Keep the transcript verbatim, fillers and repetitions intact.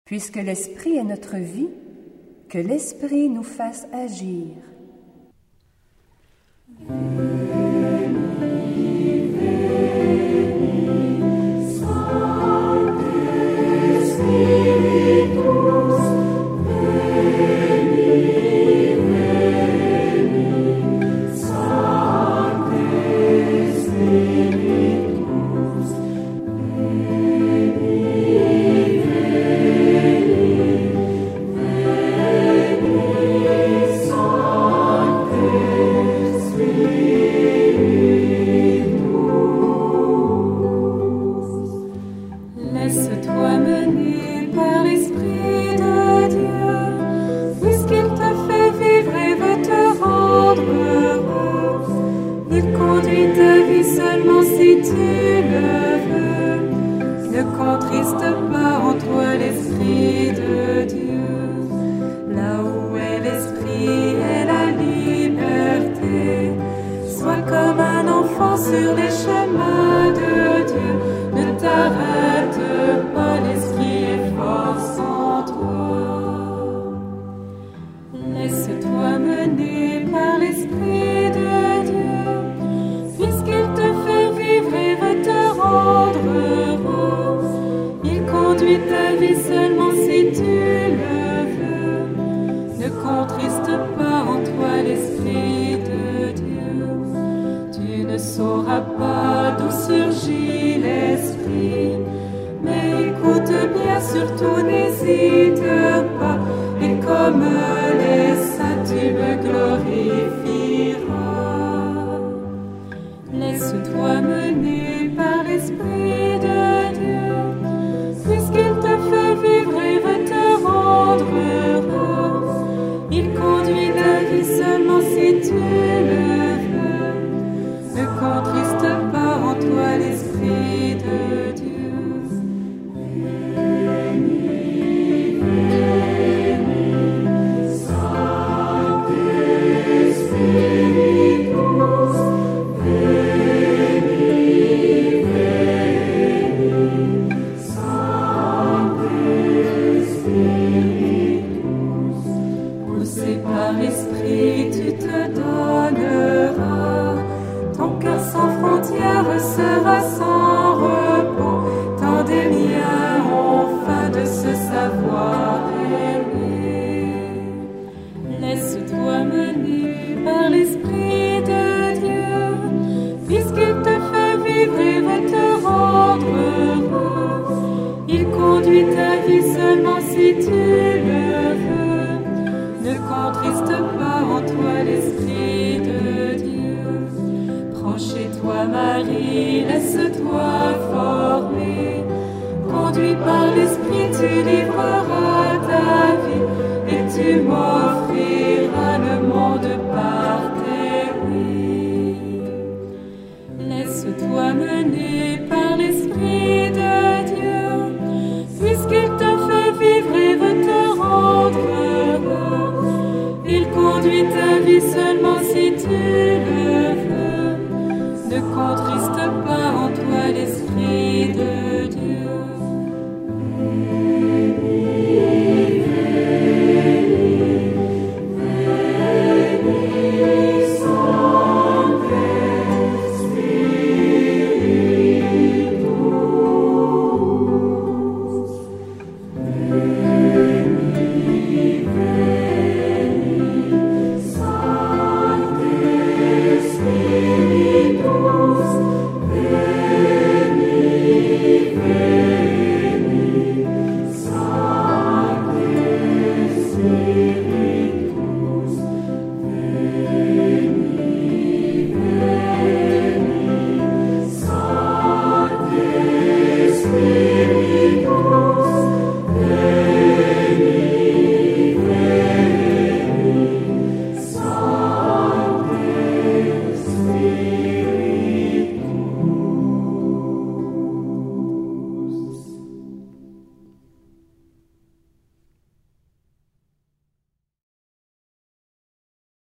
Puisque l'Esprit est notre vie, que l'Esprit nous fasse agir. Laisse-toi mener par l'Esprit de Dieu, puisqu'il te fait vivre et veut te rendre heureux. Il conduit ta vie seulement si tu le veux. Ne contriste pas en toi l'Esprit de Dieu. Là où est l'Esprit est la liberté. Sois comme un enfant sur les chemins de Dieu. Ne t'arrête pas, l'Esprit est force en toi. Laisse-toi mener par l'Esprit de Dieu, puisqu'il te fait vivre et veut te rendre heureux. Il conduit ta vie seulement si tu le veux. Ne contriste pas en toi l'Esprit de Dieu. Tu ne sauras pas d'où surgit l'Esprit, mais écoute bien, surtout n'hésite pas, et comme les saints tu me glorifieras. Laisse-toi mener par l'Esprit de Dieu, puisqu'il te fait vivre et veut te rendre heureux. Il conduit ta vie seulement si tu le veux. Ne contriste pas en toi l'Esprit de Dieu. Poussé par l'Esprit, tu te donneras. Ton cœur sans frontières sera sans repos. Tant des liens ont faim de se savoir aimer. Laisse-toi mener par l'Esprit de Dieu, puisqu'il te fait vivre et veut te rendre heureux. Il conduit ta vie seulement si tu le veux. Ne contriste pas en toi l'Esprit de Dieu. Prends chez toi Marie, laisse-toi former. Conduit par l'Esprit, tu livreras ta vie et tu mourras.